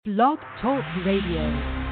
Blog Talk Radio.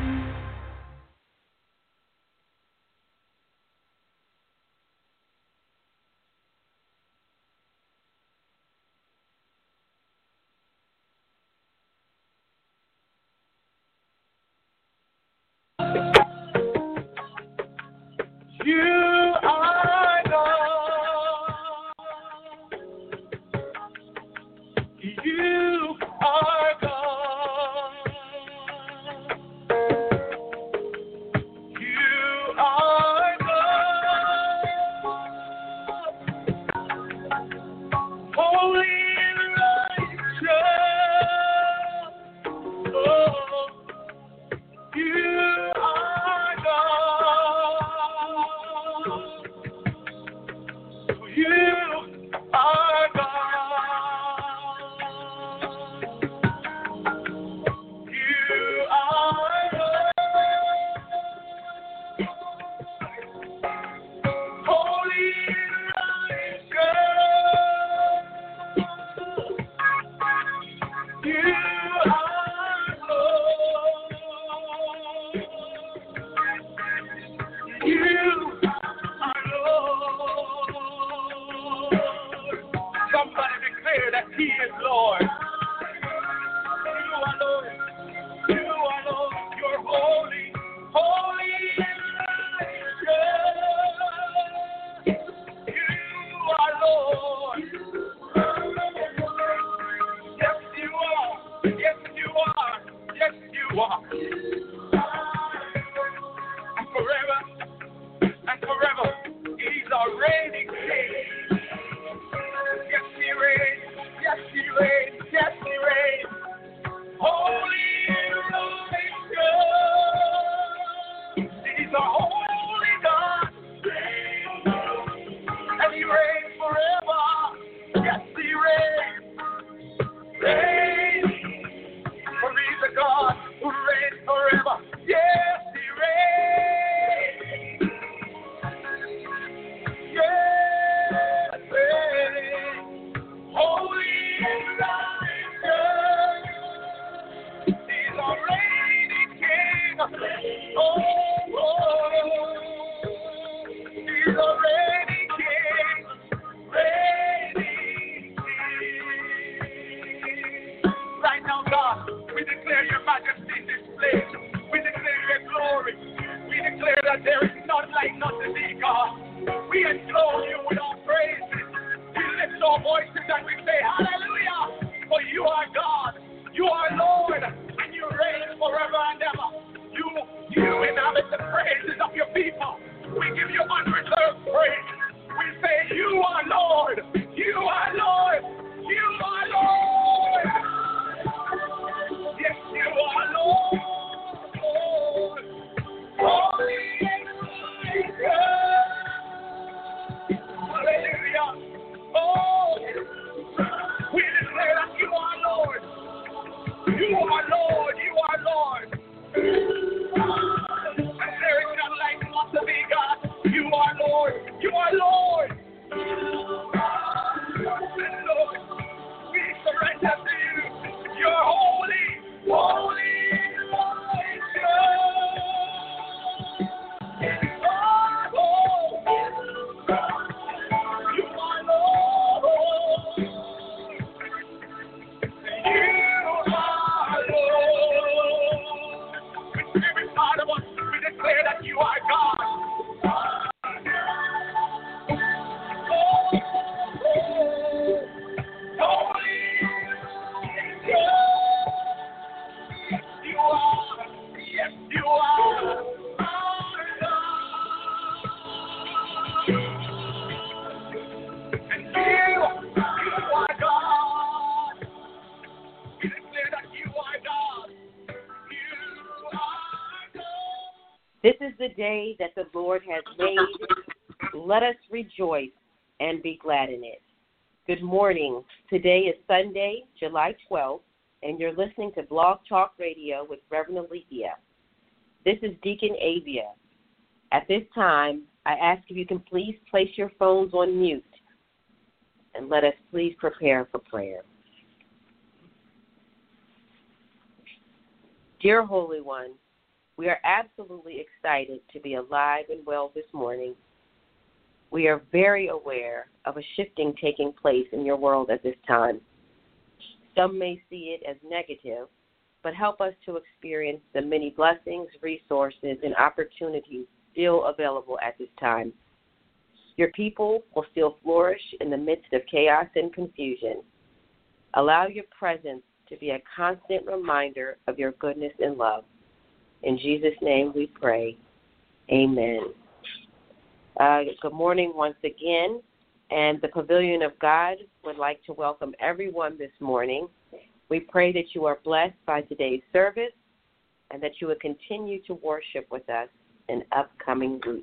This is the day that the Lord has made. Let us rejoice and be glad in it. Good morning. Today is Sunday, July 12th, and you're listening to Blog Talk Radio with Reverend Alethea. This is Deacon Avia. At this time, I ask if you can please place your phones on mute and let us please prepare for prayer. Dear Holy One, we are absolutely excited to be alive and well this morning. We are very aware of a shifting taking place in your world at this time. Some may see it as negative, but help us to experience the many blessings, resources, and opportunities still available at this time. Your people will still flourish in the midst of chaos and confusion. Allow your presence to be a constant reminder of your goodness and love. In Jesus' name we pray. Amen. Good morning once again, and the Pavilion of God would like to welcome everyone this morning. We pray that you are blessed by today's service and that you will continue to worship with us in upcoming weeks.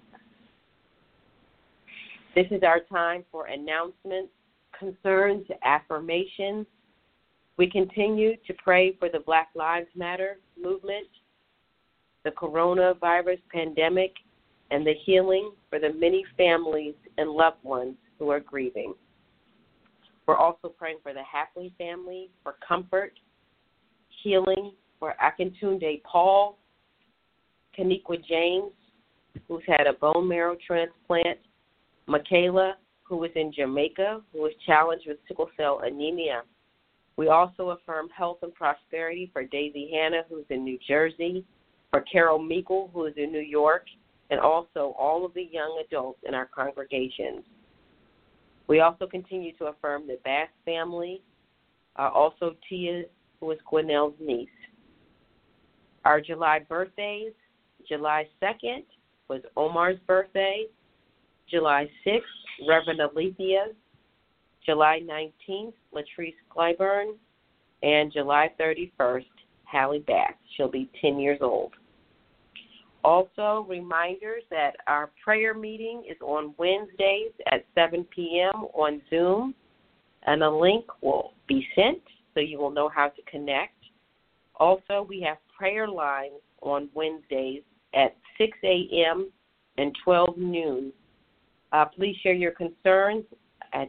This is our time for announcements, concerns, affirmations. We continue to pray for the Black Lives Matter movement, the coronavirus pandemic, and the healing for the many families and loved ones who are grieving. We're also praying for the Hapley family, for comfort, healing for Akintunde Paul, Kaniqua James, who's had a bone marrow transplant, Michaela, who is in Jamaica, who is challenged with sickle cell anemia. We also affirm health and prosperity for Daisy Hanna, who's in New Jersey, for Carol Meikle, who is in New York, and also all of the young adults in our congregations. We also continue to affirm the Bass family, also Tia, who is Quinnell's niece. Our July birthdays, July 2nd was Omar's birthday, July 6th, Reverend Alethea, July 19th, Latrice Clyburn, and July 31st, Hallie Bass. She'll be 10 years old. Also, reminders that our prayer meeting is on Wednesdays at 7 p.m. on Zoom, and a link will be sent so you will know how to connect. Also, we have prayer lines on Wednesdays at 6 a.m. and 12 noon. Please share your concerns at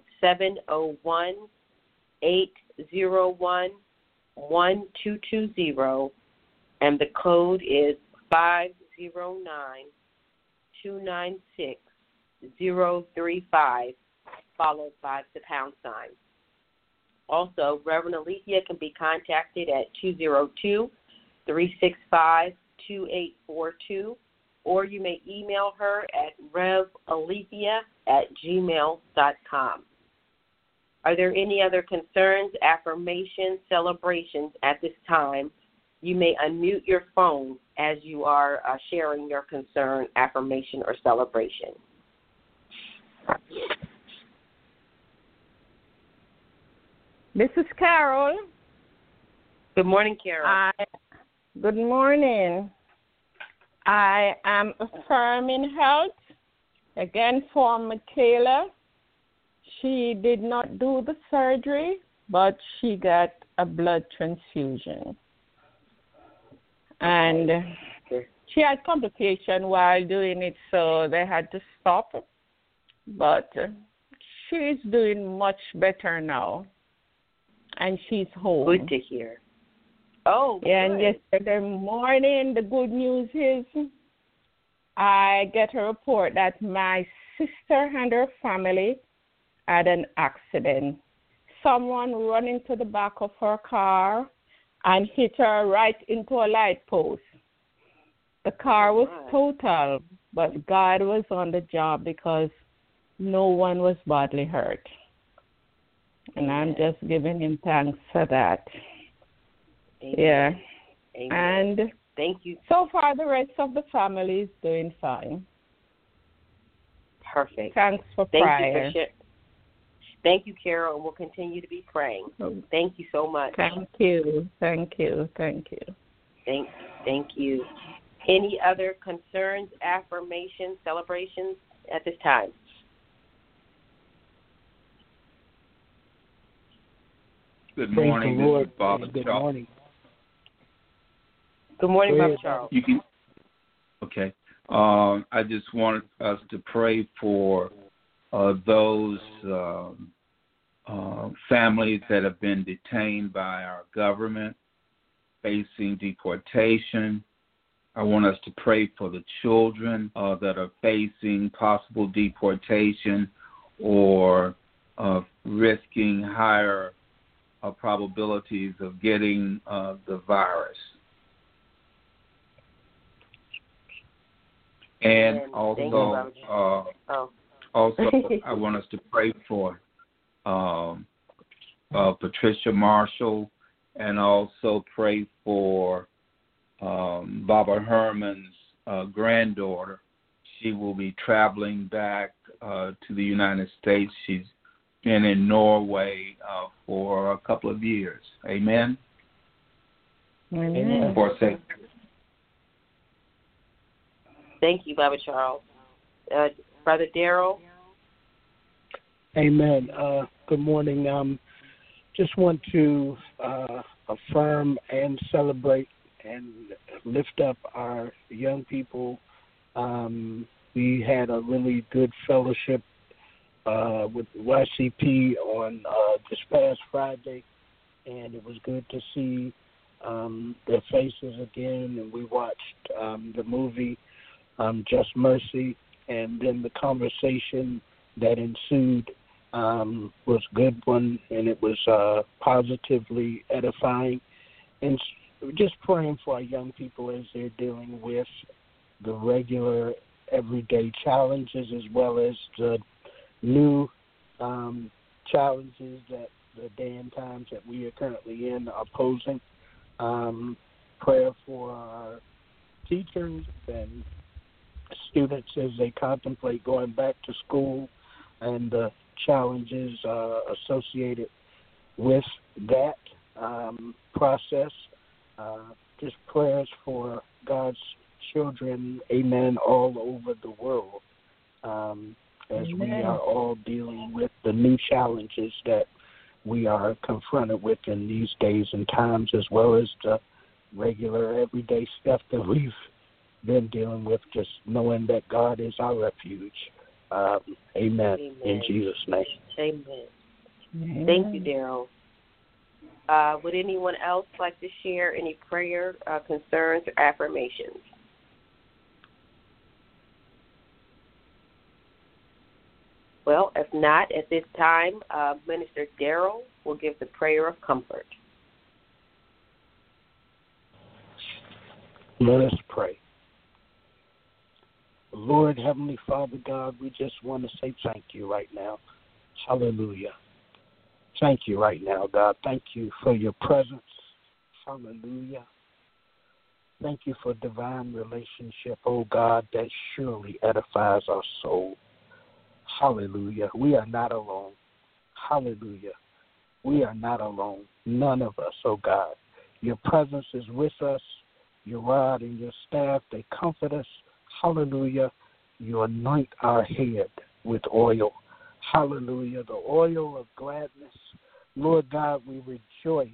701-801-1220, and the code is 509-296-035, followed by the pound sign. Also, Reverend Alethea can be contacted at 202-365-2842, or you may email her at revalethea@gmail.com. Are there any other concerns, affirmations, celebrations at this time? You may unmute your phone as you are sharing your concern, affirmation, or celebration. This is Carol. Good morning, Carol. Good morning. I am affirming health again for Michaela. She did not do the surgery, but she got a blood transfusion. And she had complications while doing it, so they had to stop. But she's doing much better now, and she's home. Good to hear. Oh, good. And yesterday morning, the good news is I get a report that my sister and her family had an accident. Someone ran into the back of her car and hit her right into a light post. The car was total, but God was on the job because no one was badly hurt. And I'm just giving him thanks for that. Amen. Yeah. Amen. And thank you. So far, the rest of the family is doing fine. Perfect. Thanks for prayer. Thank you, Carol, and we'll continue to be praying. Thank you so much. Thank you. Thank you. Thank you. Thank you. Any other concerns, affirmations, celebrations at this time? Good morning. This is Bob Good Charles. morning. Good morning, Bob Charles. Okay. I just want us to pray for those families that have been detained by our government, facing deportation. I want us to pray for the children that are facing possible deportation or risking higher probabilities of getting the virus. And also, I want us to pray for Patricia Marshall, and also pray for Barbara Herman's granddaughter. She will be traveling back to the United States. She's been in Norway for a couple of years. Amen? Amen. For safety. Thank you, Baba Charles. Brother Darrell? Amen. Good morning. Just want to affirm and celebrate and lift up our young people. We had a really good fellowship with YCP on this past Friday, and it was good to see their faces again. And we watched the movie Just Mercy, and then the conversation that ensued was a good one, and it was positively edifying. And just praying for our young people as they're dealing with the regular everyday challenges as well as the new challenges that the day and times that we are currently in are posing. Prayer for our teachers and students as they contemplate going back to school and the challenges associated with that process. Just prayers for God's children, amen, all over the world as we are all dealing with the new challenges that we are confronted with in these days and times, as well as the regular everyday stuff that we've been dealing with, just knowing that God is our refuge. Amen. In Jesus' name. Amen. Thank you, Darrell. Would anyone else like to share any prayer, concerns, or affirmations? Well, if not, at this time, Minister Darrell will give the prayer of comfort. Let us pray. Lord, Heavenly Father God, we just want to say thank you right now. Hallelujah. Thank you right now, God. Thank you for your presence. Hallelujah. Thank you for divine relationship, oh God, that surely edifies our soul. Hallelujah. We are not alone. Hallelujah. We are not alone. None of us, oh God. Your presence is with us. Your rod and your staff, they comfort us. Hallelujah. You anoint our head with oil. Hallelujah. The oil of gladness. Lord God, we rejoice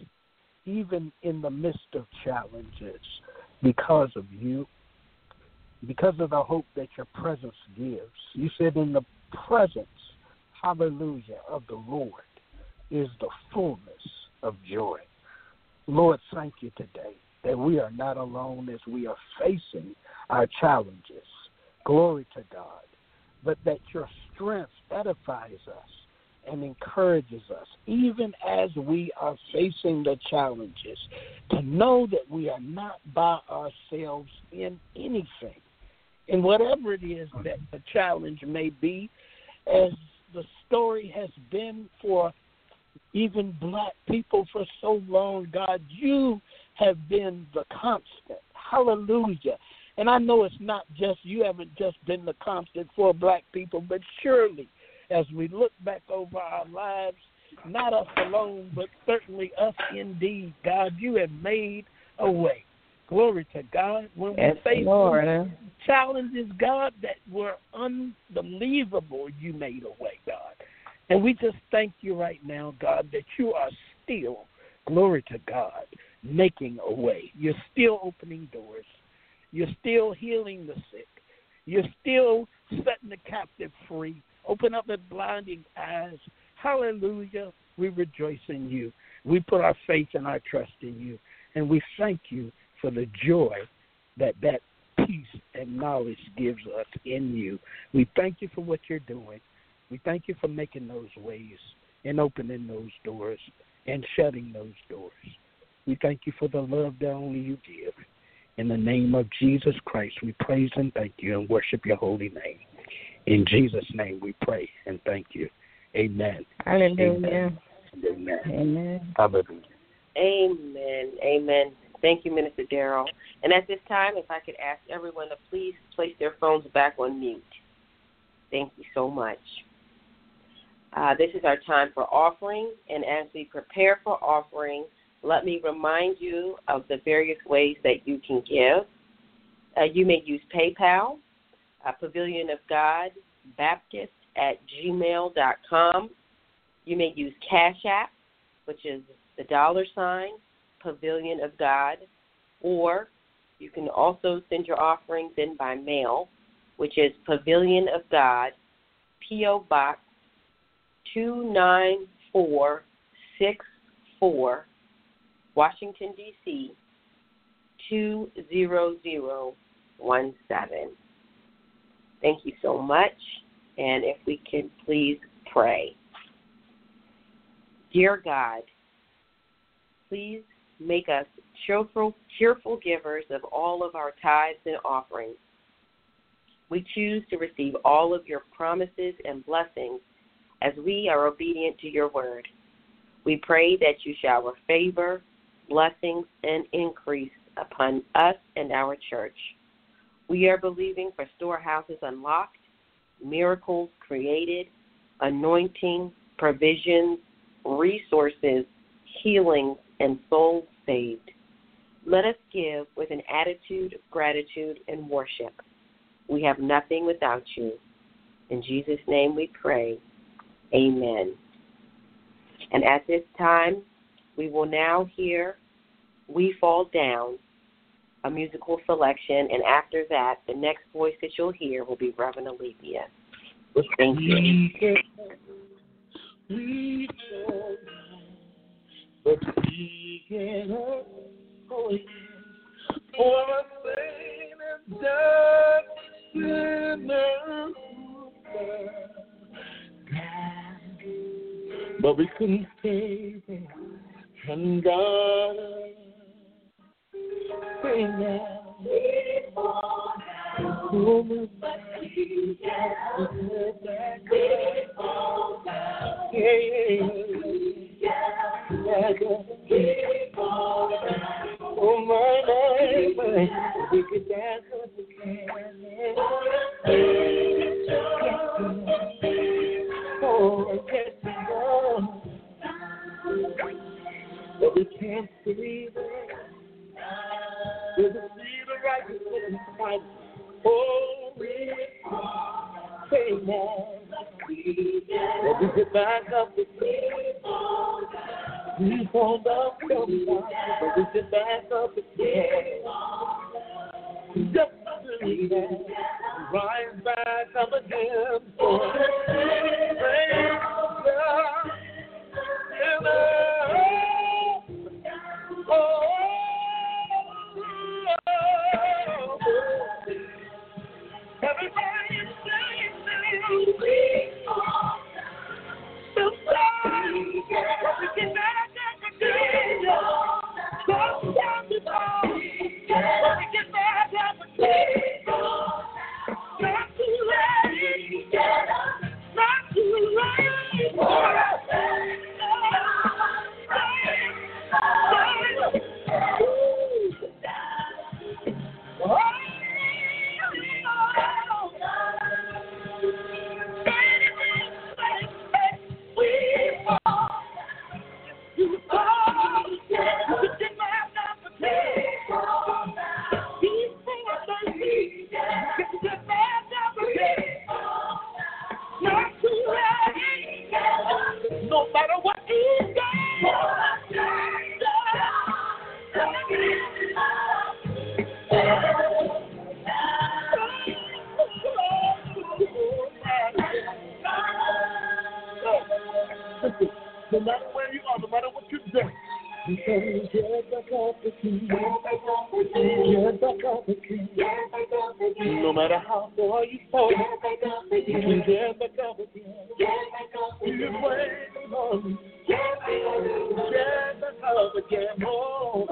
even in the midst of challenges because of you, because of the hope that your presence gives. You said in the presence, hallelujah, of the Lord is the fullness of joy. Lord, thank you today that we are not alone as we are facing our challenges. Glory to God. But that your strength edifies us and encourages us, even as we are facing the challenges, to know that we are not by ourselves in anything. And whatever it is that the challenge may be, as the story has been for even black people for so long, God, you have been the constant. Hallelujah. And I know it's not just, you haven't just been the constant for black people, but surely as we look back over our lives, not us alone, but certainly us indeed, God, you have made a way. Glory to God. When we face challenges, God, that were unbelievable, you made a way, God. And we just thank you right now, God, that you are still, glory to God, making a way. You're still opening doors. You're still healing the sick. You're still setting the captive free. Open up the blinding eyes. Hallelujah. We rejoice in you. We put our faith and our trust in you. And we thank you for the joy that peace and knowledge gives us in you. We thank you for what you're doing. We thank you for making those ways and opening those doors and shutting those doors. We thank you for the love that only you give. In the name of Jesus Christ, we praise and thank you and worship your holy name. In Jesus' name we pray and thank you. Amen. Hallelujah. Amen. Amen. Hallelujah. Amen. Amen. Thank you, Minister Darrell. And at this time, if I could ask everyone to please place their phones back on mute. Thank you so much. This is our time for offering, and as we prepare for offering, let me remind you of the various ways that you can give. You may use PayPal, Pavilion of God Baptist at gmail.com. You may use Cash App, which is the $ Pavilion of God, or you can also send your offerings in by mail, which is Pavilion of God, P.O. Box 29464, Washington, D.C., 20017. Thank you so much, and if we could please pray. Dear God, please make us cheerful givers of all of our tithes and offerings. We choose to receive all of your promises and blessings as we are obedient to your word. We pray that you shower favor, blessings, and increase upon us and our church. We are believing for storehouses unlocked, miracles created, anointing, provisions, resources, healings, and souls saved. Let us give with an attitude of gratitude and worship. We have nothing without you. In Jesus' name we pray. Amen. And at this time, we will now hear We Fall Down, a musical selection, and after that, the next voice that you'll hear will be Reverend Alethea. Thank you. We fall down, but we get up going for a pain and death sinner. But we couldn't stay there, and God say now, we fall down, but we get up, we fall down, we fall down, oh my, we could dance up again, oh, yes, we know, but we can't see it. There's a seed of righteousness inside. Oh, we say now. But we get back up again. We fall down sometimes, but we get back up again. Just to rise back up again. Praise God. Everybody is saying we are sometimes, but we get back up again. Sometimes we fall, but we get back up again. Not too late. Get back up again. Get back up again. No matter how far you fall, you can get back up again. Just wait on me. Get back up again. Oh,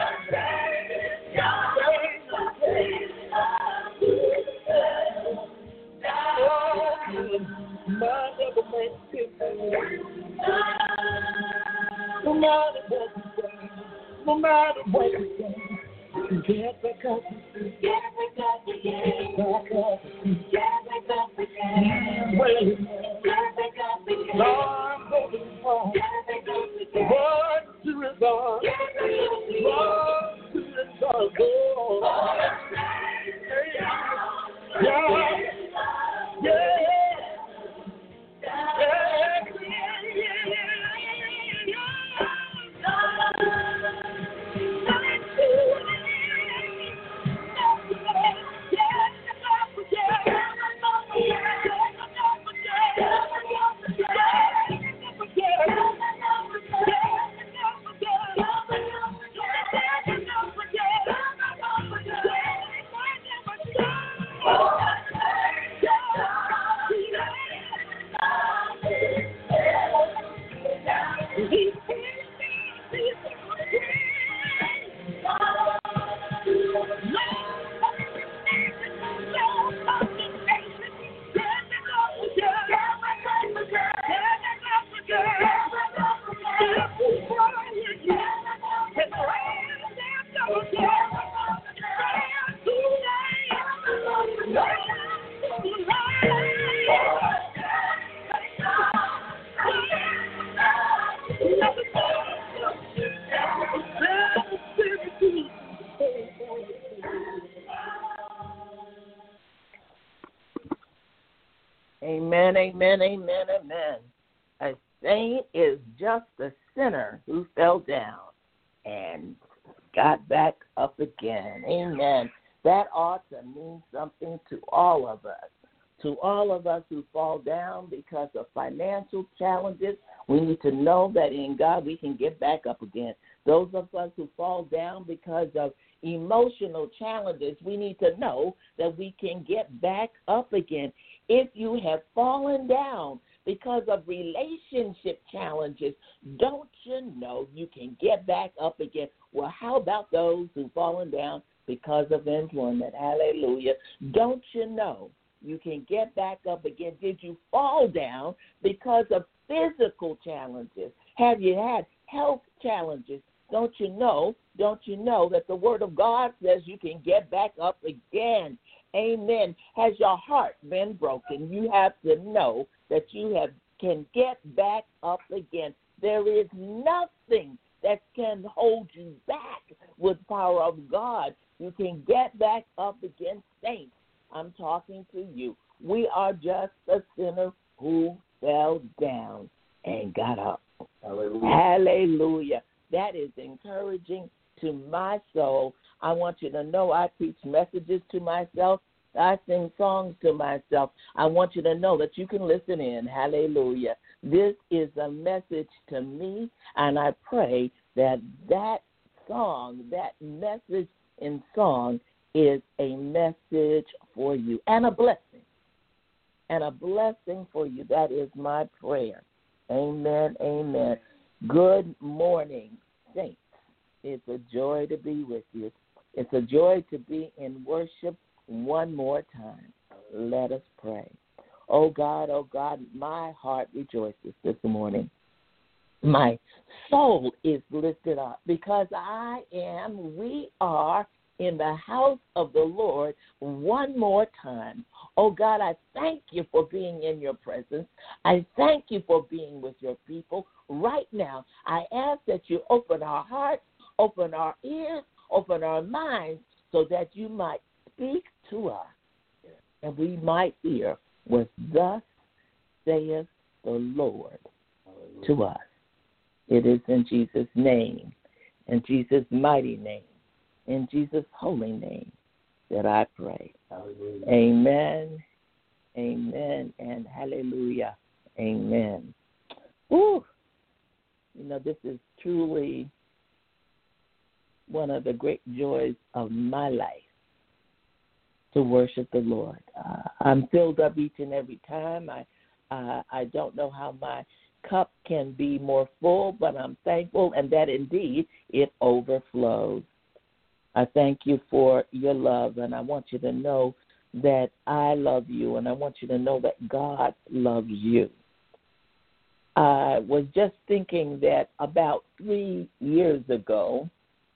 my never makes it. No matter what you say, no matter what you say, get back up, get back up again, back up, get back up again. Well, get back up again. I'm going home. Get back up again. What to resolve? Get back up again. What to resolve? Go. Yeah. Yeah. Amen, amen, amen, amen. A saint is just a sinner who fell down and got back up again. Amen. That ought to mean something to all of us. To all of us who fall down because of financial challenges, we need to know that in God we can get back up again. Those of us who fall down because of emotional challenges, we need to know that we can get back up again. If you have fallen down because of relationship challenges, don't you know you can get back up again? Well, how about those who've fallen down because of employment? Hallelujah. Don't you know you can get back up again? Did you fall down because of physical challenges? Have you had health challenges? Don't you know that the Word of God says you can get back up again? Amen. Has your heart been broken? You have to know that you can get back up again. There is nothing that can hold you back with the power of God. You can get back up again, saints. I'm talking to you. We are just a sinner who fell down and got up. Hallelujah. Hallelujah. That is encouraging to my soul. I want you to know I preach messages to myself. I sing songs to myself. I want you to know that you can listen in. Hallelujah. This is a message to me, and I pray that song, that message in song is a message for you and a blessing. And a blessing for you. That is my prayer. Amen, amen. Good morning, saints. It's a joy to be with you. It's a joy to be in worship one more time. Let us pray. Oh God, my heart rejoices this morning. My soul is lifted up because we are in the house of the Lord one more time. Oh God, I thank you for being in your presence. I thank you for being with your people. Right now, I ask that you open our hearts, open our ears, open our minds so that you might speak to us and we might hear what thus saith the Lord to us. It is in Jesus' name, in Jesus' mighty name, in Jesus' holy name that I pray. Hallelujah. Amen, amen, and hallelujah. Amen. Ooh, this is truly one of the great joys of my life to worship the Lord. I'm filled up each and every time. I don't know how my cup can be more full, but I'm thankful, and that indeed it overflows. I thank you for your love, and I want you to know that I love you, and I want you to know that God loves you. I was just thinking that about 3 years ago,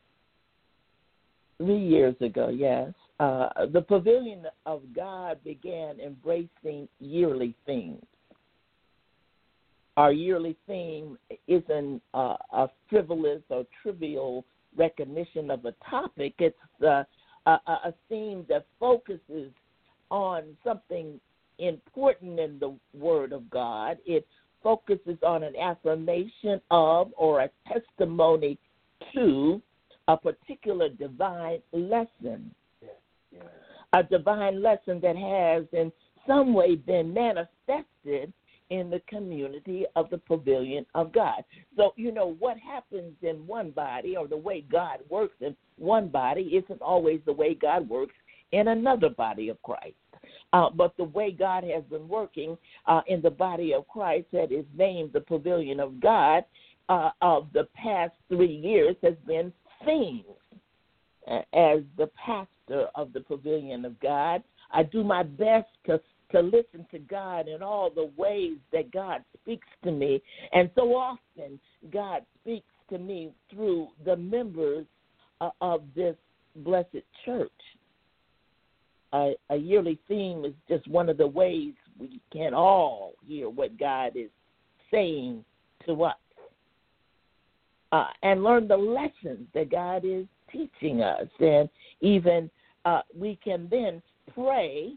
yes, the Pavilion of God began embracing yearly themes. Our yearly theme isn't a frivolous or trivial recognition of a topic. It's a theme that focuses on something important in the Word of God. It focuses on an affirmation of or a testimony to a particular divine lesson. A divine lesson that has in some way been manifested in the community of the Pavilion of God. So, what happens in one body, or the way God works in one body, isn't always the way God works in another body of Christ. But the way God has been working in the body of Christ that is named the Pavilion of God of the past 3 years has been themes. As the pastor of the Pavilion of God, I do my best to listen to God in all the ways that God speaks to me. And so often God speaks to me through the members of this blessed church. A yearly theme is just one of the ways we can all hear what God is saying to us and learn the lessons that God is teaching us. And even we can then pray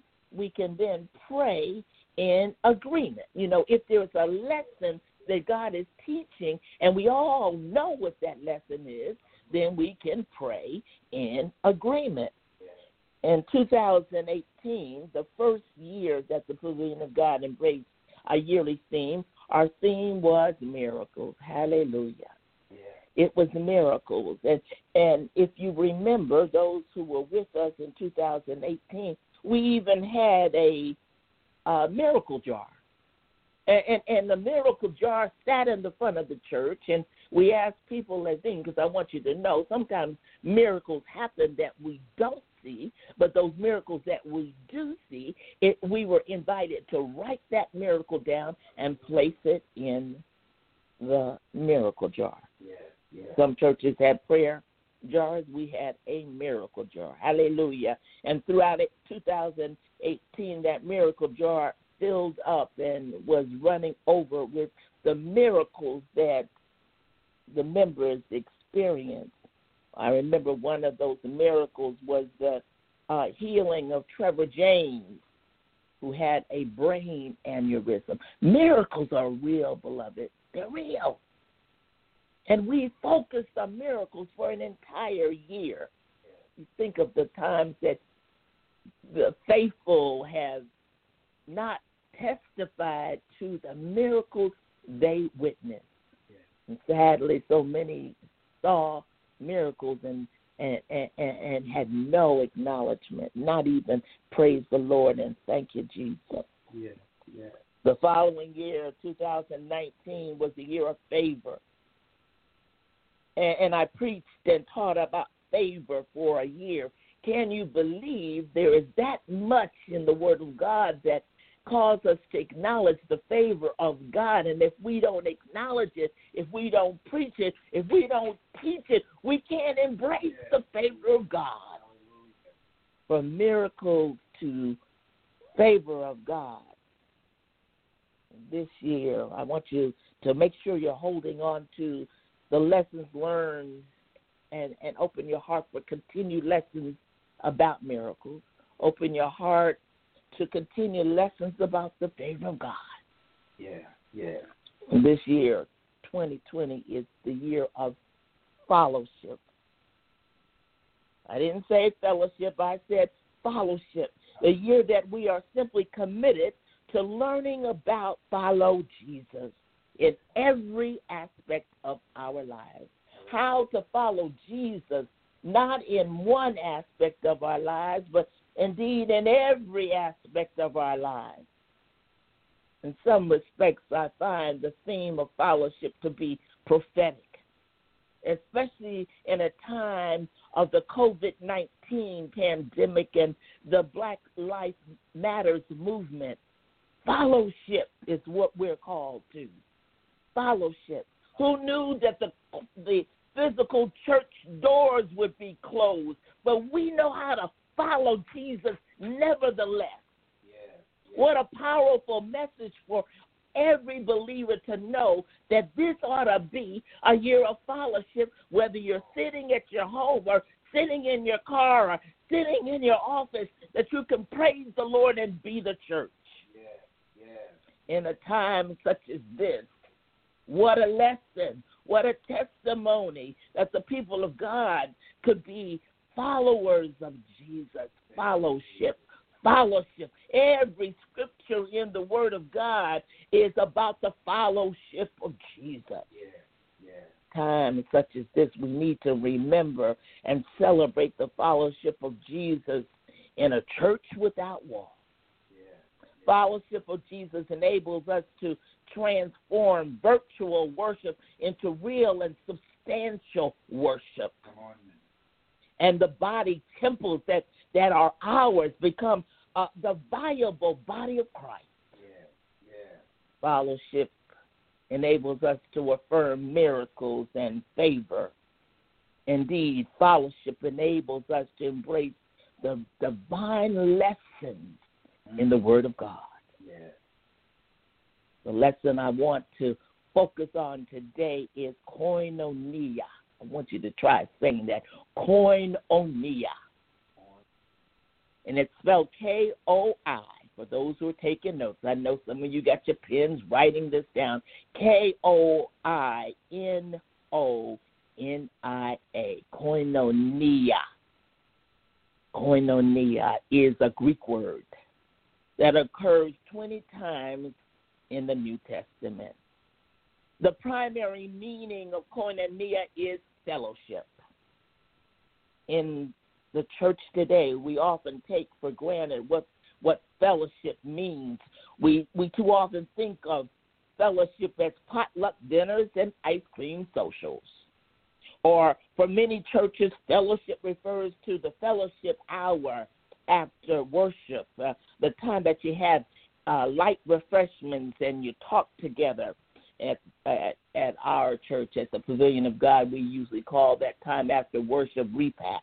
in agreement. If there's a lesson that God is teaching and we all know what that lesson is, then we can pray in agreement. In 2018, the first year that the Pavilion of God embraced a yearly theme, our theme was miracles. Hallelujah. Yeah. It was miracles. And if you remember, those who were with us in 2018, we even had a miracle jar. And the miracle jar sat in the front of the church, and we asked people as in, because I want you to know, sometimes miracles happen that we don't see, but those miracles that we do see, we were invited to write that miracle down and place it in the miracle jar. Yeah, yeah. Some churches had prayer jars. We had a miracle jar. Hallelujah. And throughout 2018, that miracle jar filled up and was running over with the miracles that the members experienced. I remember one of those miracles was the healing of Trevor James, who had a brain aneurysm. Miracles are real, beloved. They're real. And we focused on miracles for an entire year. You think of the times that the faithful have not testified to the miracles they witnessed. And sadly, so many saw miracles and had no acknowledgement, not even praise the Lord and thank you, Jesus. Yeah, yeah. The following year, 2019, was the year of favor. And I preached and taught about favor for a year. Can you believe there is that much in the Word of God that cause us to acknowledge the favor of God? And if we don't acknowledge it, if we don't preach it, if we don't teach it, we can't embrace the favor of God. From miracles to favor of God. This year, I want you to make sure you're holding on to the lessons learned and open your heart for continued lessons about miracles. Open your heart to continue lessons about the favor of God. Yeah, yeah. This year, 2020, is the year of fellowship. I didn't say fellowship, I said fellowship. The year that we are simply committed to learning about follow Jesus in every aspect of our lives. How to follow Jesus not in one aspect of our lives, but indeed in every aspect of our lives. In some respects, I find the theme of fellowship to be prophetic, especially in a time of the COVID-19 pandemic and the Black Lives Matters movement. Fellowship is what we're called to. Fellowship. Who knew that the physical church doors would be closed, but we know how to follow Jesus nevertheless. What a powerful message for every believer to know that this ought to be a year of fellowship, whether you're sitting at your home or sitting in your car or sitting in your office, that you can praise the Lord and be the church. In a time such as this, what a lesson, what a testimony that the people of God could be followers of Jesus. Fellowship. Every scripture in the Word of God is about the fellowship of Jesus. Times such as this, we need to remember and celebrate the fellowship of Jesus in a church without walls. Fellowship of Jesus enables us to transform virtual worship into real and substantial worship. And the body temples that are ours become the viable body of Christ. Fellowship enables us to affirm miracles and favor. Indeed, fellowship enables us to embrace the divine lessons in the Word of God. The lesson I want to focus on today is koinonia. I want you to try saying that. Koinonia. And it's spelled K-O-I for those who are taking notes. I know some of you got your pens writing this down. K-O-I-N-O-N-I-A. Koinonia. Koinonia is a Greek word that occurs 20 times in the New Testament. The primary meaning of koinonia is fellowship. In the church today, we often take for granted what fellowship means. We too often think of fellowship as potluck dinners and ice cream socials. Or for many churches, fellowship refers to the fellowship hour after worship, the time that you have light refreshments and you talk together. At our church, at the Pavilion of God, we usually call that time after worship repast.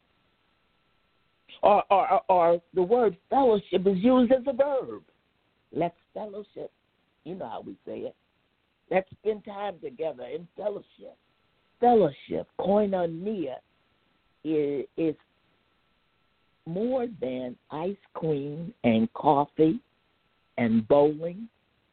Or the word fellowship is used as a verb. Let's fellowship. You know how we say it. Let's spend time together in fellowship. Fellowship, koinonia, is more than ice cream and coffee and bowling.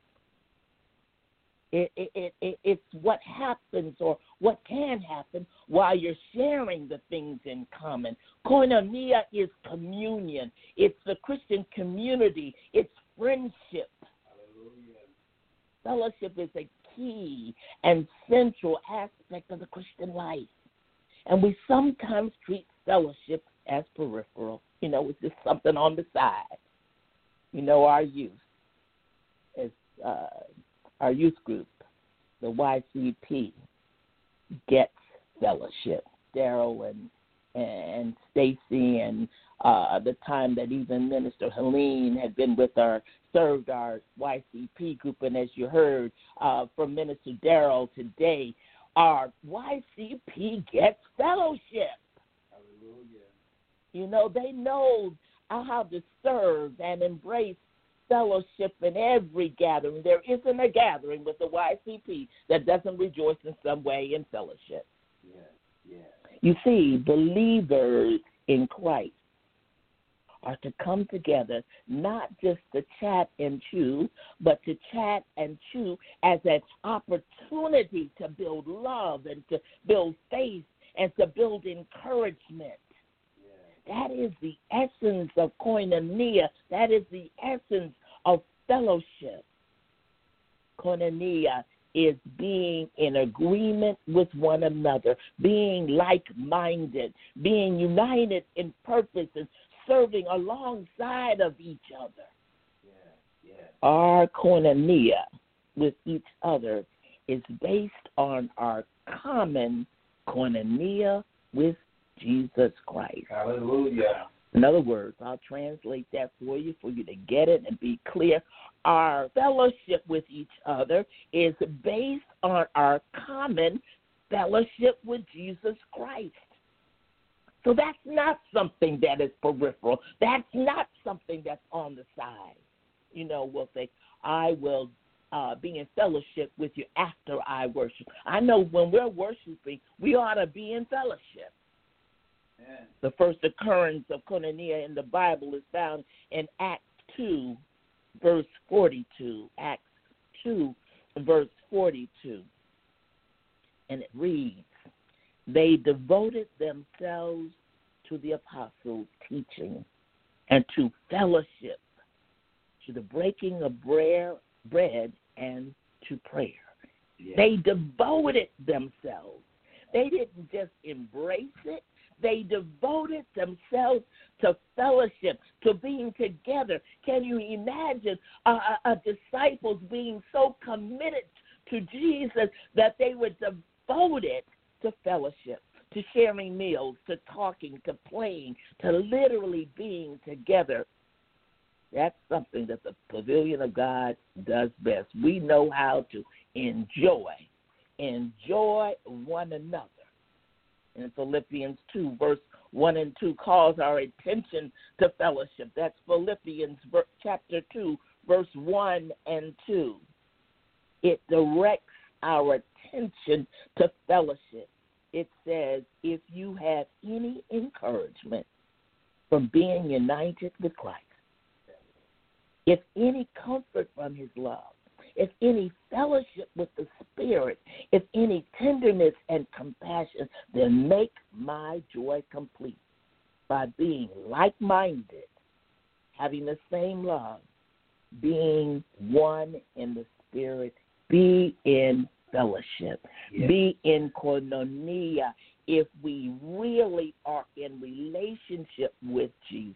It's what happens or what can happen while you're sharing the things in common. Koinonia is communion. It's the Christian community. It's friendship. Hallelujah. Fellowship is a key and central aspect of the Christian life. And we sometimes treat fellowship as peripheral. You know, it's just something on the side. You know, our youth, as our youth group, the YCP, gets fellowship. Daryl and Stacy and the time that even Minister Helene had been with served our YCP group. And as you heard from Minister Daryl today, our YCP gets fellowship. Hallelujah. You know, they know how to serve and embrace fellowship in every gathering. There isn't a gathering with the YCP that doesn't rejoice in some way in fellowship. You see, believers in Christ are to come together not just to chat and chew, but to chat and chew as an opportunity to build love and to build faith and to build encouragement. That is the essence of koinonia. That is the essence of fellowship. Koinonia is being in agreement with one another, being like-minded, being united in purpose and serving alongside of each other. Our koinonia with each other is based on our common koinonia with Jesus Christ. Hallelujah. In other words, I'll translate that for you to get it and be clear. Our fellowship with each other is based on our common fellowship with Jesus Christ. So that's not something that is peripheral. That's not something that's on the side. You know, we'll say, I will be in fellowship with you after I worship. I know when we're worshiping, we ought to be in fellowship. Yeah. The first occurrence of koinonia in the Bible is found in Acts 2, verse 42. Acts 2, verse 42. And it reads, they devoted themselves to the apostles' teaching and to fellowship, to the breaking of bread and to prayer. Yeah. They devoted themselves. They didn't just embrace it. They devoted themselves to fellowship, to being together. Can you imagine disciples being so committed to Jesus that they were devoted to fellowship, to sharing meals, to talking, to playing, to literally being together? That's something that the Pavilion of God does best. We know how to enjoy one another. And Philippians 2, verse 1 and 2 calls our attention to fellowship. That's Philippians chapter 2, verse 1 and 2. It directs our attention to fellowship. It says, if you have any encouragement from being united with Christ, if any comfort from his love, if any fellowship with the Spirit, if any tenderness and compassion, then make my joy complete by being like-minded, having the same love, being one in the Spirit, be in fellowship, be in koinonia, if we really are in relationship with Jesus.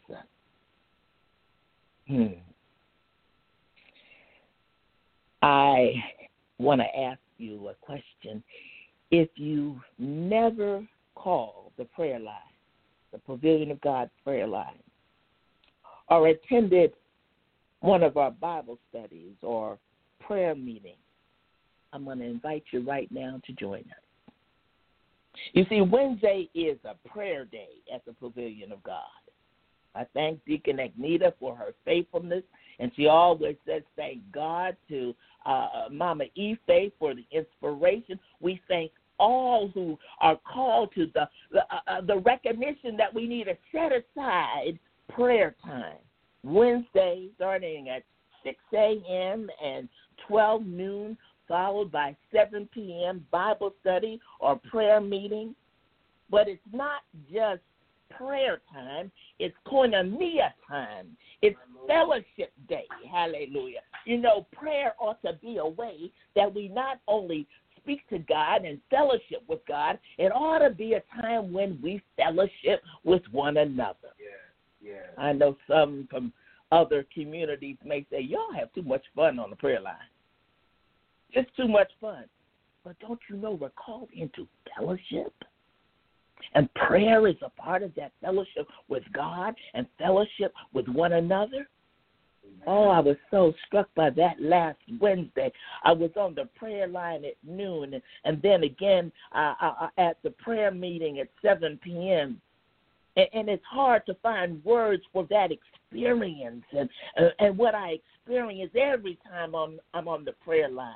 I want to ask you a question. If you never call the prayer line, the Pavilion of God prayer line, or attended one of our Bible studies or prayer meetings, I'm going to invite you right now to join us. You see, Wednesday is a prayer day at the Pavilion of God. I thank Deacon Agneta for her faithfulness, and she always says thank God to Mama Ife for the inspiration. We thank all who are called to the recognition that we need to set aside prayer time. Wednesday starting at 6 a.m. and 12 noon, followed by 7 p.m. Bible study or prayer meeting. But it's not just prayer time, it's koinonia time. It's fellowship day. Hallelujah. You know, prayer ought to be a way that we not only speak to God and fellowship with God, it ought to be a time when we fellowship with one another. Yeah. I know some from other communities may say, y'all have too much fun on the prayer line. Just too much fun. But don't you know we're called into fellowship? And prayer is a part of that fellowship with God and fellowship with one another. Oh, I was so struck by that last Wednesday. I was on the prayer line at noon, and then again at the prayer meeting at 7 p.m. And it's hard to find words for that experience and what I experience every time I'm on the prayer line.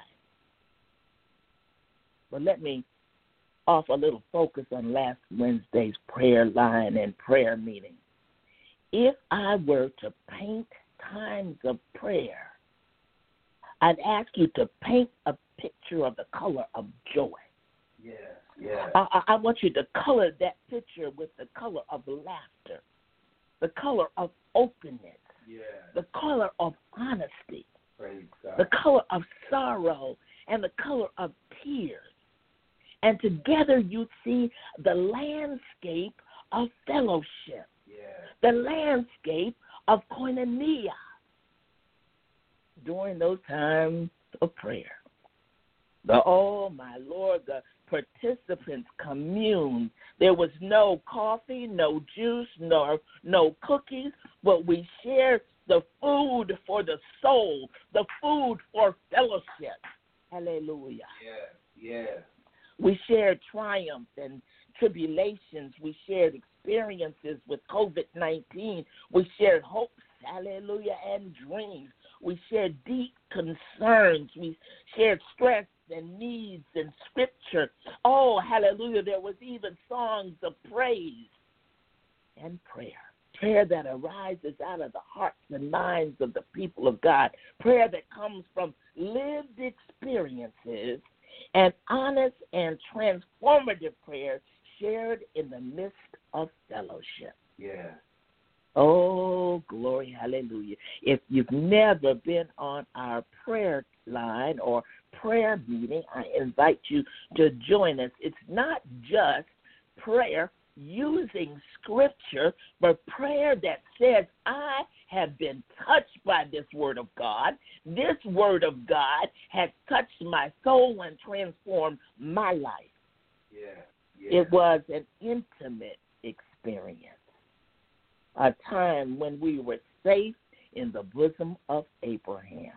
But let me offer a little focus on last Wednesday's prayer line and prayer meeting. If I were to paint times of prayer, I'd ask you to paint a picture of the color of joy. Yeah. I want you to color that picture with the color of laughter, the color of openness, the color of honesty, the color of sorrow, and the color of tears. And together you see the landscape of fellowship, the landscape of koinonia during those times of prayer. Oh, my Lord, the participants communed. There was no coffee, no juice, no cookies, but we shared the food for the soul, the food for fellowship. Hallelujah. Yeah. We shared triumph and tribulations. We shared experiences with COVID-19. We shared hopes, hallelujah, and dreams. We shared deep concerns. We shared stress and needs and scripture. Oh, hallelujah. There was even songs of praise and prayer. Prayer that arises out of the hearts and minds of the people of God. Prayer that comes from lived experiences and honest and transformative prayer shared in the midst of fellowship. Yeah. Oh, glory, hallelujah. If you've never been on our prayer line or prayer meeting, I invite you to join us. It's not just prayer using scripture, but prayer that says, I have been touched by this word of God. This word of God has touched my soul and transformed my life. Yeah. It was an intimate experience, a time when we were safe in the bosom of Abraham.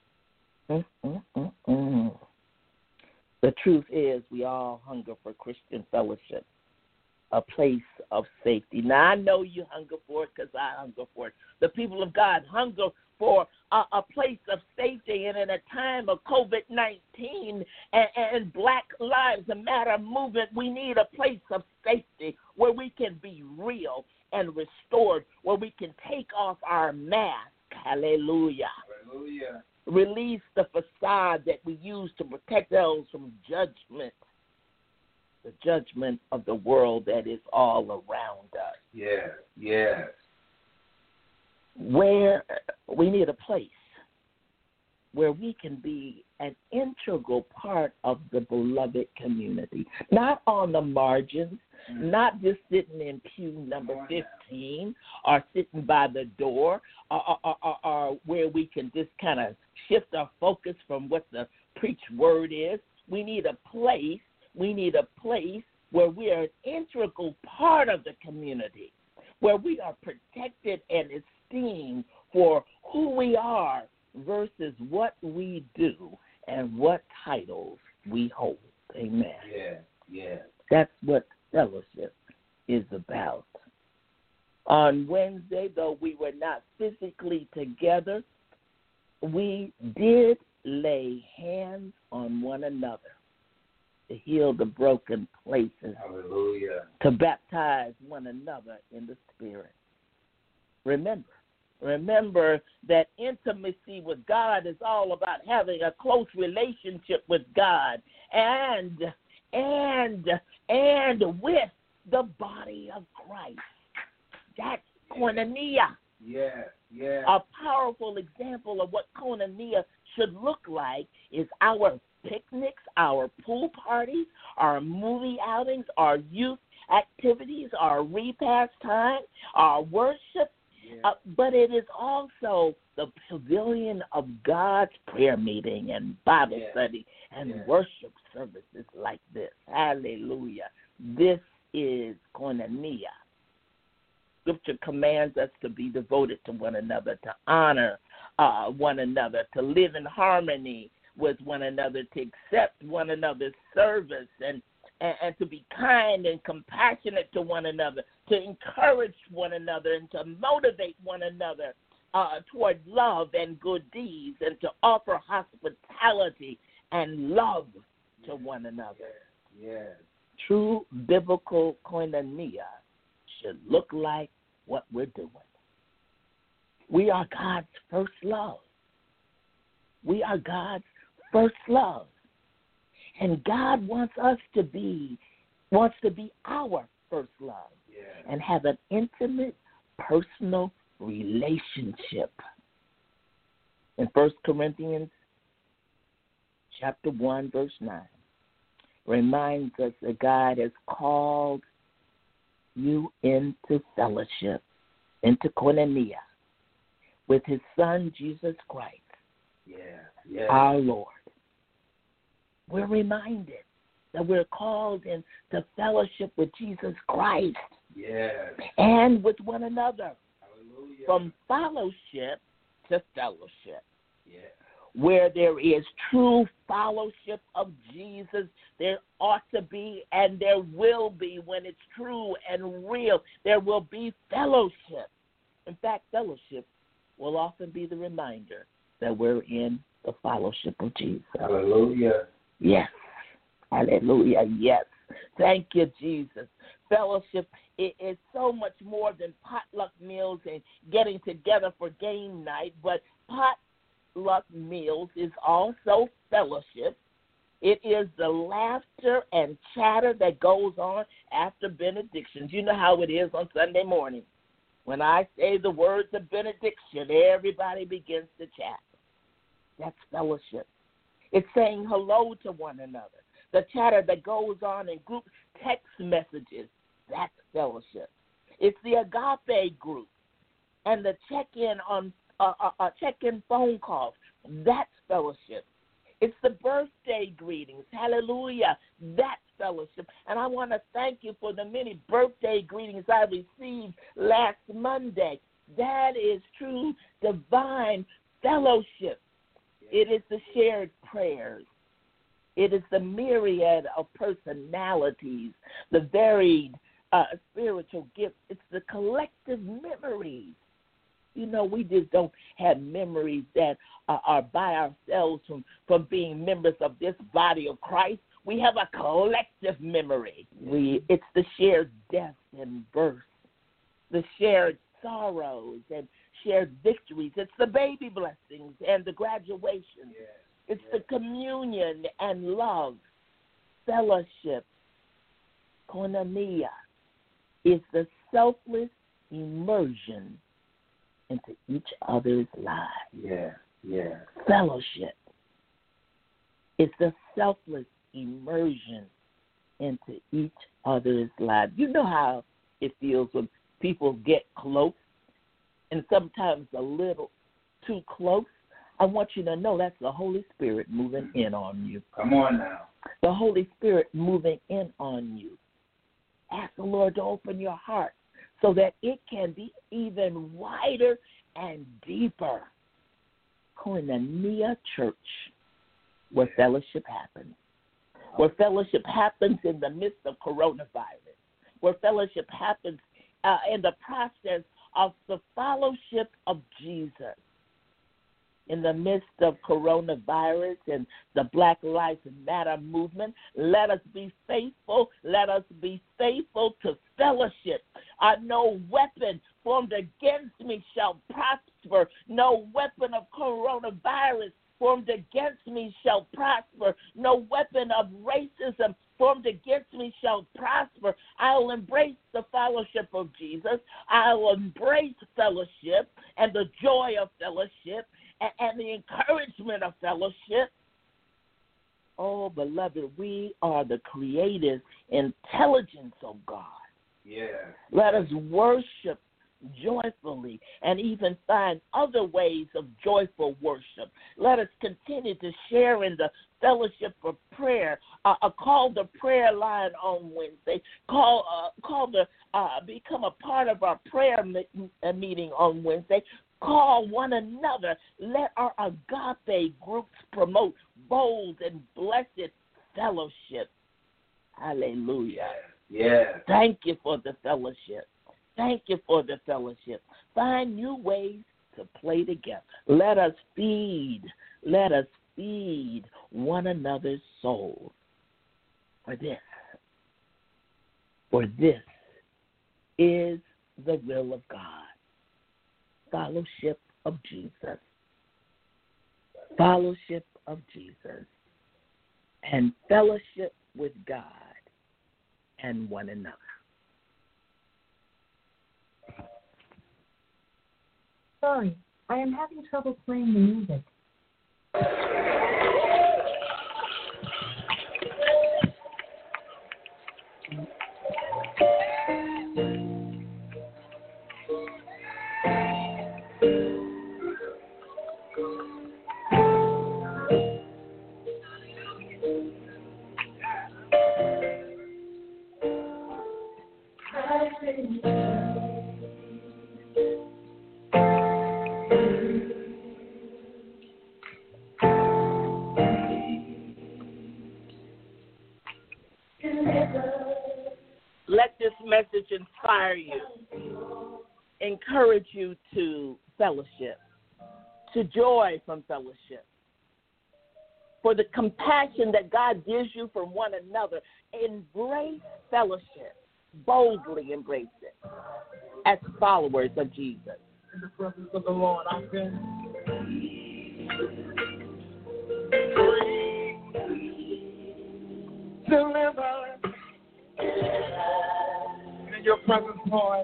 The truth is, we all hunger for Christian fellowship, a place of safety. Now, I know you hunger for it because I hunger for it. The people of God hunger for a place of safety, and in a time of COVID-19 and Black Lives Matter movement, we need a place of safety where we can be real and restored, where we can take off our mask. Hallelujah. Hallelujah. Release the facade that we use to protect ourselves from judgment, the judgment of the world that is all around us. Yes. Where we need a place where we can be an integral part of the beloved community, not on the margins, not just sitting in pew number 15 or sitting by the door or where we can just kind of shift our focus from what the preached word is. We need a place where we are an integral part of the community, where we are protected and esteemed for who we are versus what we do and what titles we hold. Amen. Yeah. That's what fellowship is about. On Wednesday, though we were not physically together, we did lay hands on one another to heal the broken places. Hallelujah. To baptize one another in the Spirit. Remember that intimacy with God is all about having a close relationship with God and with the body of Christ. That's koinonia. Yeah. A powerful example of what koinonia should look like is our picnics, our pool parties, our movie outings, our youth activities, our repast time, our worship. But it is also the pavilion of God's prayer meeting and Bible study and worship services like this. Hallelujah. This is koinonia. Scripture commands us to be devoted to one another, to honor one another, to live in harmony with one another, to accept one another's service, and to be kind and compassionate to one another, to encourage one another, and to motivate one another toward love and good deeds, and to offer hospitality and love to one another. Yes. True biblical koinonia should look like what we're doing. We are God's first love. We are God's first love. And God wants to be our first love and have an intimate, personal relationship. In 1 Corinthians chapter 1, verse 9, reminds us that God has called you into fellowship, into koinonia, with his Son, Jesus Christ, our Lord. We're reminded that we're called into fellowship with Jesus Christ and with one another. Hallelujah. From fellowship to fellowship. Where there is true fellowship of Jesus, there ought to be and there will be, when it's true and real, there will be fellowship. In fact, fellowship will often be the reminder that we're in the fellowship of Jesus. Hallelujah. Yes. Hallelujah. Yes. Thank you, Jesus. Fellowship is so much more than potluck meals and getting together for game night, but potluck meals is also fellowship. It is the laughter and chatter that goes on after benedictions. You know how it is on Sunday morning. When I say the words of benediction, everybody begins to chat. That's fellowship. It's saying hello to one another. The chatter that goes on in group text messages, that's fellowship. It's the agape group and the check-in phone calls. That's fellowship. It's the birthday greetings. Hallelujah. That's fellowship. And I want to thank you for the many birthday greetings I received last Monday. That is true divine fellowship. It is the shared prayers. It is the myriad of personalities, the varied spiritual gifts. It's the collective memories. You know, we just don't have memories that are by ourselves from being members of this body of Christ. We have a collective memory. It's the shared death and birth, the shared sorrows and shared victories. It's the baby blessings and the graduation. It's the communion and love, fellowship. Koinonia is the selfless immersion into each other's lives. Fellowship is the selfless immersion into each other's lives. You know how it feels when people get close and sometimes a little too close. I want you to know that's the Holy Spirit moving in on you. Come on now. The Holy Spirit moving in on you. Ask the Lord to open your heart so that it can be even wider and deeper. Koinonia Church, where fellowship happens. Where fellowship happens in the midst of coronavirus. Where fellowship happens in the process of the fellowship of Jesus. In the midst of coronavirus and the Black Lives Matter movement, let us be faithful. Let us be faithful to fellowship. No weapon formed against me shall prosper. No weapon of coronavirus formed against me shall prosper. No weapon of racism formed against me shall prosper. I will embrace the fellowship of Jesus. I will embrace fellowship and the joy of fellowship and the encouragement of fellowship. Oh, beloved, we are the creative intelligence of God. Let us worship joyfully and even find other ways of joyful worship. Let us continue to share in the fellowship of prayer. Call the prayer line on Wednesday. Become a part of our prayer meeting on Wednesday. Call one another. Let our agape groups promote bold and blessed fellowship. Hallelujah. Thank you for the fellowship. Thank you for the fellowship. Find new ways to play together. Let us feed one another's souls. For this is the will of God. Fellowship of Jesus. Fellowship of Jesus. And fellowship with God and one another. Sorry, I am having trouble playing the music. inspire you, encourage you to fellowship, to joy from fellowship, for the compassion that God gives you for one another. Embrace fellowship, boldly embrace it as followers of Jesus. In the presence of the Lord, I've been delivered in your presence, Lord.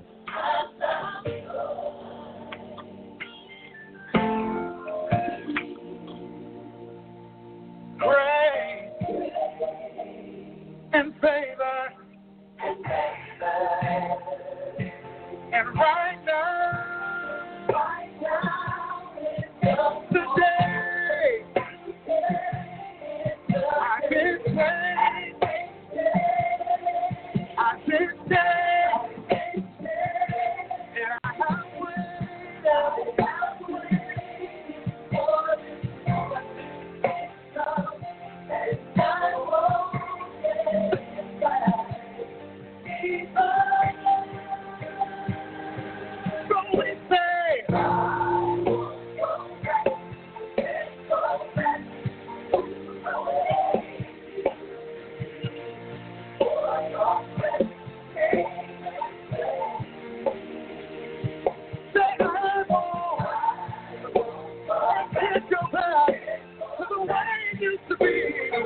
Grace and favor, and right now, today, I've been saved, I've been saved, and I have waited. So we say, get your back to the way it used to be.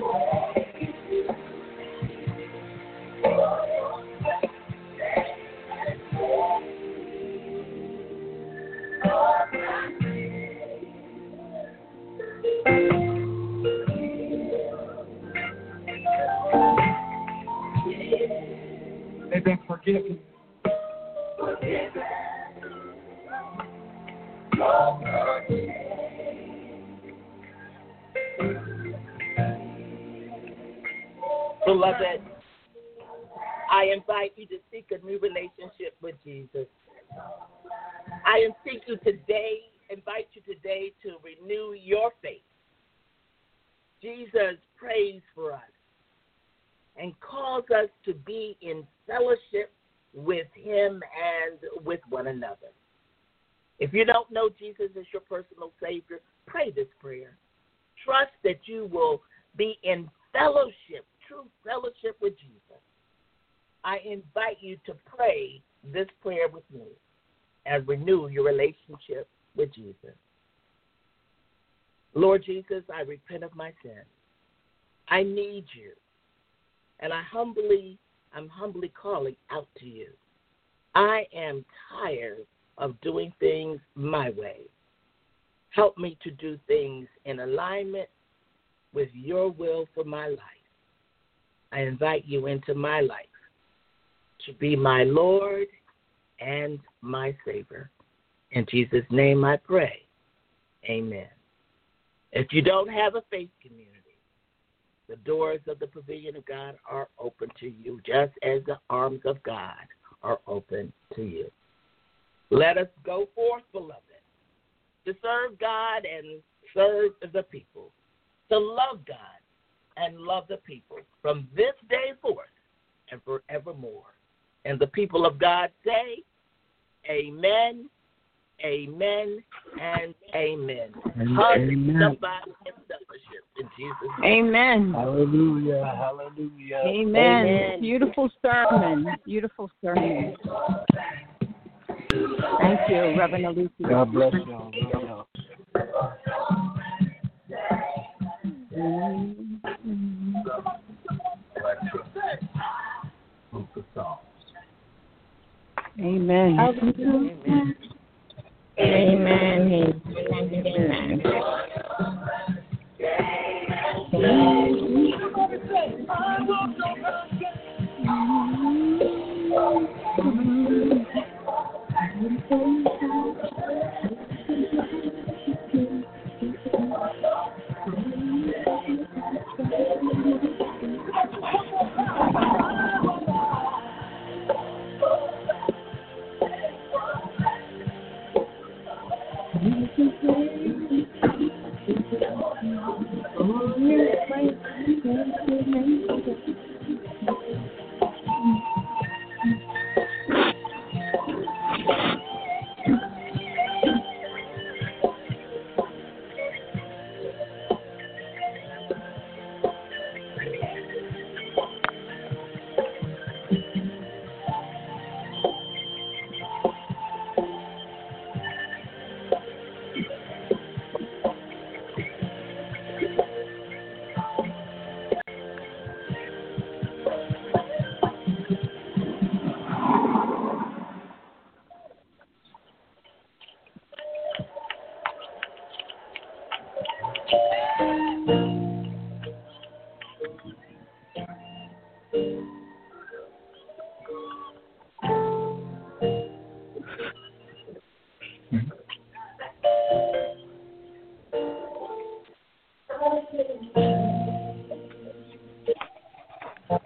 They've been forgiven. Beloved, I invite you to seek a new relationship with Jesus. I invite you today to renew your faith. Jesus prays for us and calls us to be in fellowship with him and with one another. If you don't know Jesus as your personal Savior, pray this prayer. Trust that you will be in fellowship, true fellowship with Jesus. I invite you to pray this prayer with me and renew your relationship with Jesus. Lord Jesus, I repent of my sin. I need you. And I'm humbly calling out to you. I am tired of doing things my way. Help me to do things in alignment with your will for my life. I invite you into my life to be my Lord and my Savior. In Jesus' name I pray. Amen. If you don't have a faith community, the doors of the pavilion of God are open to you, just as the arms of God are open to you. Let us go forth, beloved, to serve God and serve the people, to love God and love the people from this day forth and forevermore. And the people of God say, amen, amen, and amen. Hug somebody in fellowship in Jesus' name. Amen. Hallelujah. Hallelujah. Amen. Amen. Beautiful sermon. Beautiful sermon. Thank you, Reverend Alicia. God bless y'all. Love y'all. Amen. Amen. Amen. Amen.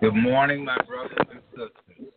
Good morning, my brothers and sisters.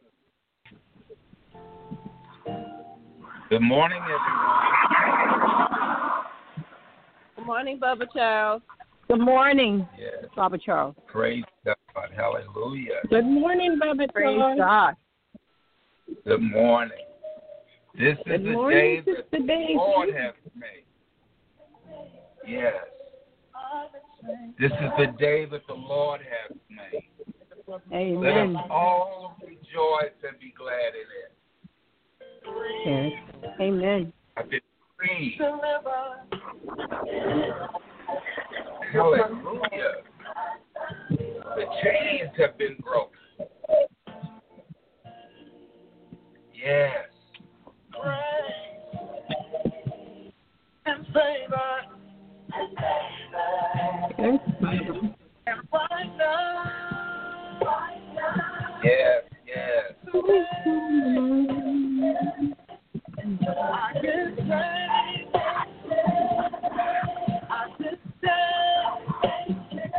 Good morning, everyone. Good morning, Bubba Charles. Good morning, Yes. Baba Charles. Praise God. Hallelujah. Good morning, Baba Praise Charles. God. Good morning. This Good is the morning, day that Sister the Daisy. Lord has made. Yes. This is the day that the Lord has made. Let Amen. us all rejoice and be glad in it. Yes. Amen. I've been free. Hallelujah. The chains have been broken. Yes. And favor. Yes. And right now. Yes, yes. I can say, I can say,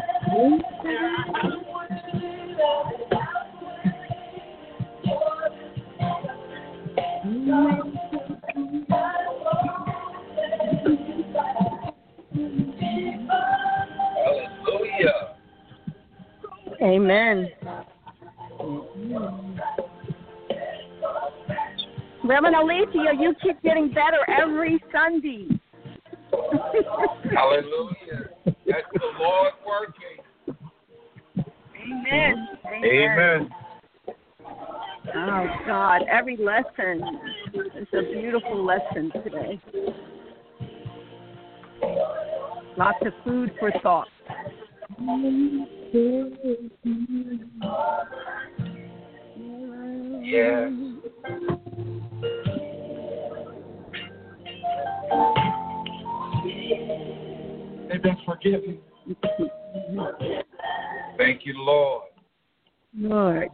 Hallelujah. Amen. Reverend Alicia, you keep getting better every Sunday. Hallelujah. That's the Lord working. Amen. Amen. Oh, God, every lesson is a beautiful lesson today. Lots of food for thought. Yes. they've been forgiven. Thank you, Lord. Lord.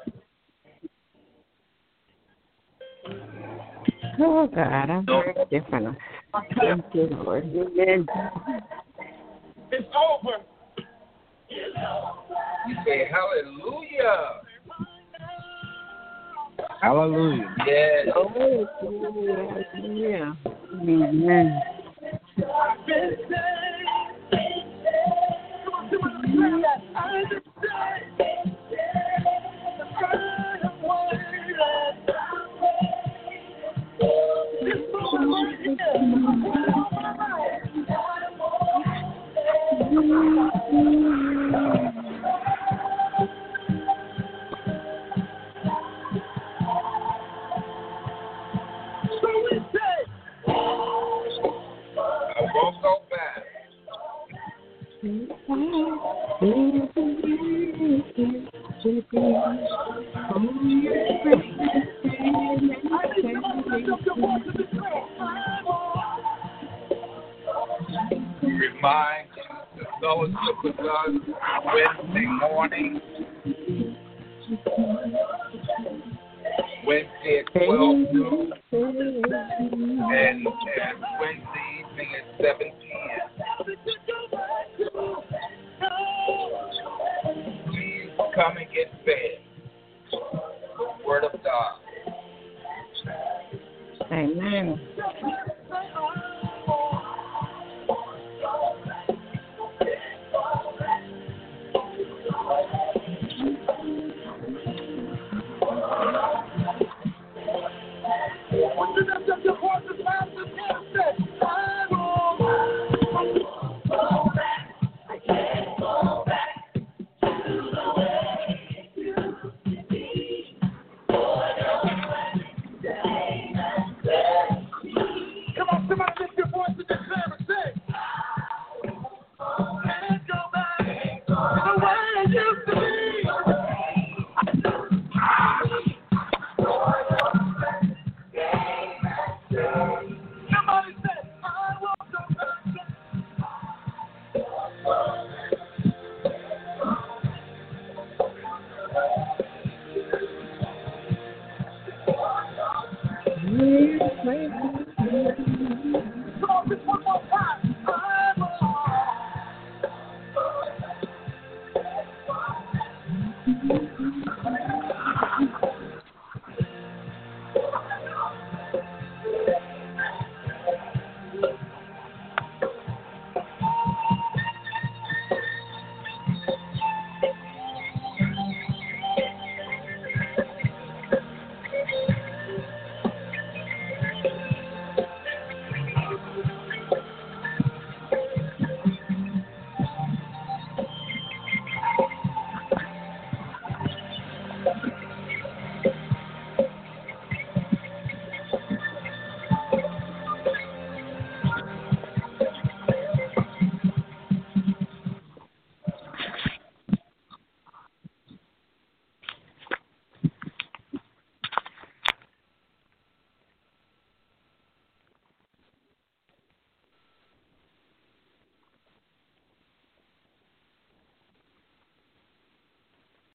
Oh, God, I'm very different. Thank you, Lord. Amen. It's over. You say hallelujah. Hallelujah. Yes. Yeah. Amen. I won't go back. Remind you to fellowship with us Wednesday morning. Wednesday at 12 noon. And Wednesday evening at 7 p.m. Please come and get fed. The Word of God. Amen.